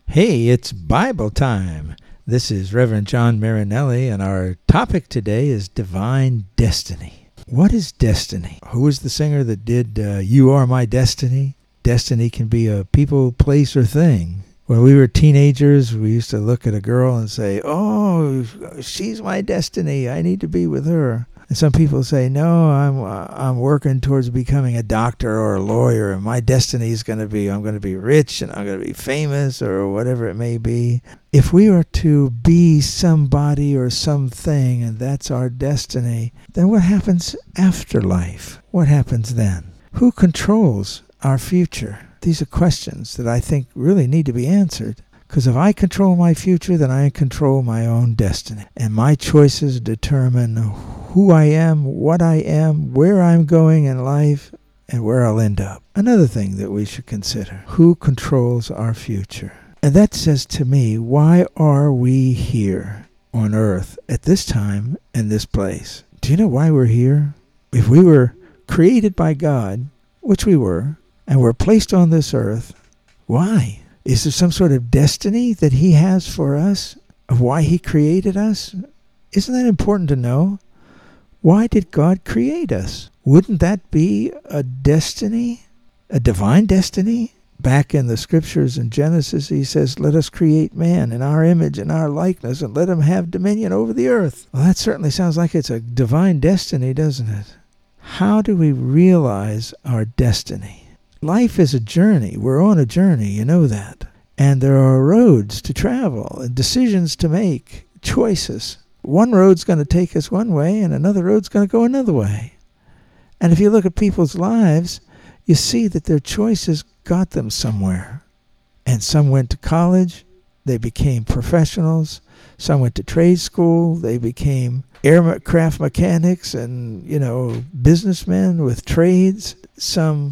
Hey, it's Bible time. This is Reverend John Marinelli, and our topic today is Divine Destiny. What is destiny? Who was the singer that did You Are My Destiny? Destiny can be a people, place, or thing. When we were teenagers, we used to look at a girl and say, oh, she's my destiny. I need to be with her. And some people say, no, I'm working towards becoming a doctor or a lawyer, and my destiny is going to be, I'm going to be rich and I'm going to be famous or whatever it may be. If we are to be somebody or something, and that's our destiny, then what happens after life? What happens then? Who controls our future? These are questions that I think really need to be answered. Because if I control my future, then I control my own destiny. And my choices determine who I am, what I am, where I'm going in life, and where I'll end up. Another thing that we should consider: who controls our future? And that says to me, why are we here on earth at this time and this place? Do you know why we're here? If we were created by God, which we were, and were placed on this earth, why? Is there some sort of destiny that he has for us of why he created us? Isn't that important to know? Why did God create us? Wouldn't that be a destiny, a divine destiny? Back in the scriptures in Genesis, he says, let us create man in our image and our likeness, and let him have dominion over the earth. Well, that certainly sounds like it's a divine destiny, doesn't it? How do we realize our destiny? Life is a journey. We're on a journey, you know that. And there are roads to travel and decisions to make, choices. One road's going to take us one way and another road's going to go another way. And if you look at people's lives, you see that their choices got them somewhere. And some went to college, they became professionals. Some went to trade school, they became aircraft mechanics and, businessmen with trades. Some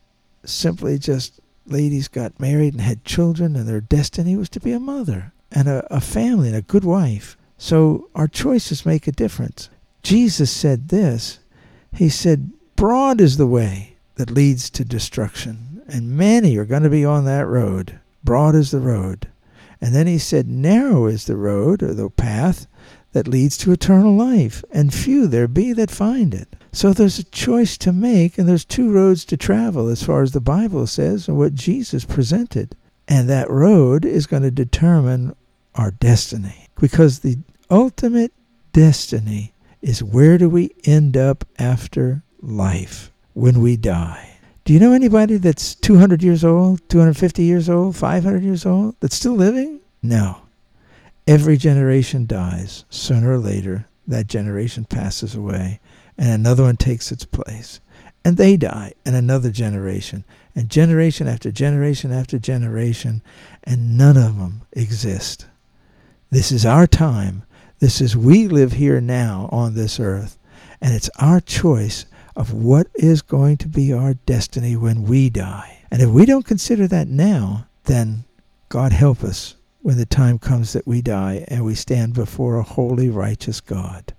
simply just ladies got married and had children, and their destiny was to be a mother and a family and a good wife. So our choices make a difference. Jesus said this. He said, broad is the way that leads to destruction, and many are going to be on that road. Broad is the road. And then he said, narrow is the road, or the path, that leads to eternal life, and few there be that find it. So there's a choice to make, and there's two roads to travel as far as the Bible says and what Jesus presented. And that road is going to determine our destiny. Because the ultimate destiny is, where do we end up after life when we die? Do you know anybody that's 200 years old, 250 years old, 500 years old, that's still living? No. Every generation dies. Sooner or later, that generation passes away, and another one takes its place. And they die, and another generation, and generation after generation after generation, and none of them exist. This is our time. We live here now on this earth, and it's our choice of what is going to be our destiny when we die. And if we don't consider that now, then God help us when the time comes that we die and we stand before a holy, righteous God.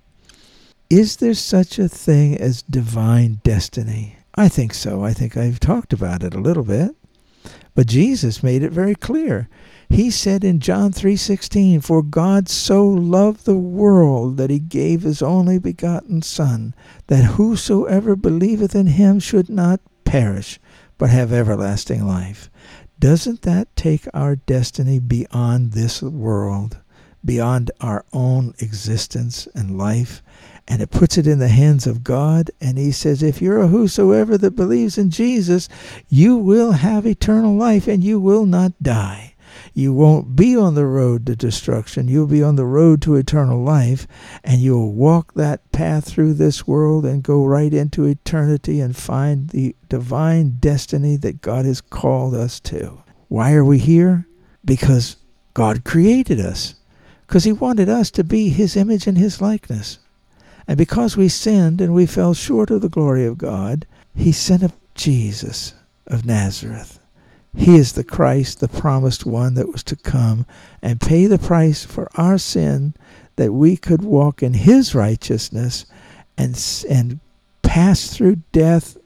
Is there such a thing as divine destiny? I think so. I think I've talked about it a little bit. But Jesus made it very clear. He said in John 3:16, for God so loved the world that he gave his only begotten Son, that whosoever believeth in him should not perish, but have everlasting life. Doesn't that take our destiny beyond this world, beyond our own existence and life? And it puts it in the hands of God. And he says, if you're a whosoever that believes in Jesus, you will have eternal life and you will not die. You won't be on the road to destruction. You'll be on the road to eternal life, and you'll walk that path through this world and go right into eternity and find the divine destiny that God has called us to. Why are we here? Because God created us. Because he wanted us to be his image and his likeness. And because we sinned and we fell short of the glory of God, he sent up Jesus of Nazareth. He is the Christ, the promised one that was to come and pay the price for our sin, that we could walk in his righteousness and pass through death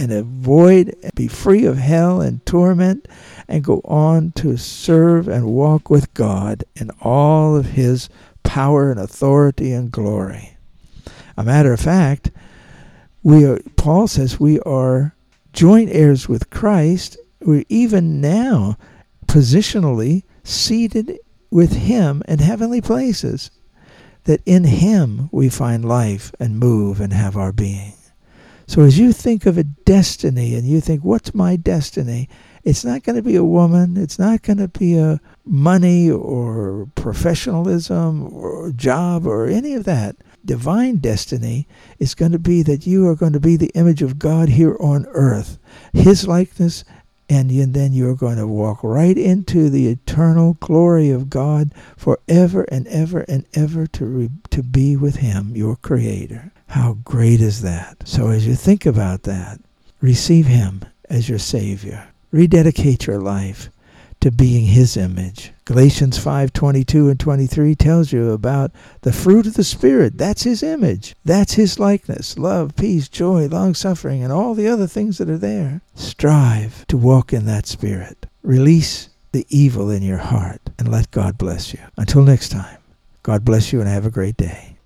and avoid, be free of hell and torment, and go on to serve and walk with God in all of his power and authority and glory. A matter of fact, Paul says we are joint heirs with Christ. We're even now positionally seated with him in heavenly places, that in him we find life and move and have our being. So as you think of a destiny and you think, what's my destiny? It's not going to be a woman. It's not going to be a money or professionalism or job or any of that. Divine destiny is going to be that you are going to be the image of God here on earth, his likeness, and then you're going to walk right into the eternal glory of God forever and ever and ever to be with him, your creator. How great is that? So as you think about that, receive him as your Savior. Rededicate your life to being his image. Galatians 5:22 and 23 tells you about the fruit of the Spirit. That's his image. That's his likeness. Love, peace, joy, long-suffering, and all the other things that are there. Strive to walk in that Spirit. Release the evil in your heart and let God bless you. Until next time, God bless you and have a great day.